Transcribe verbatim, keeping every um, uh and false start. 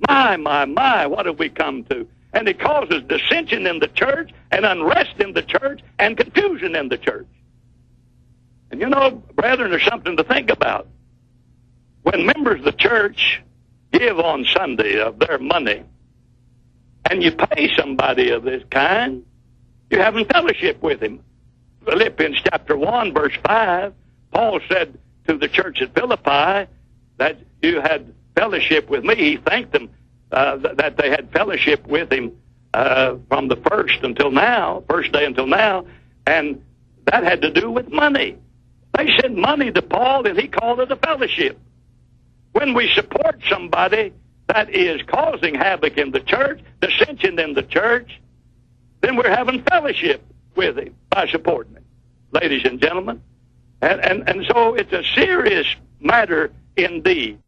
My, my, my, what have we come to? And it causes dissension in the church, and unrest in the church, and confusion in the church. And you know, brethren, there's something to think about. When members of the church give on Sunday of their money, and you pay somebody of this kind, you're having fellowship with him. Philippians chapter one, verse five, Paul said to the church at Philippi that you had fellowship with me. He thanked them uh, th- that they had fellowship with him uh, from the first until now, first day until now, and that had to do with money. They sent money to Paul, and he called it a fellowship. When we support somebody that is causing havoc in the church, dissension in the church, then we're having fellowship with him by supporting him, ladies and gentlemen. And, and, and so it's a serious matter indeed.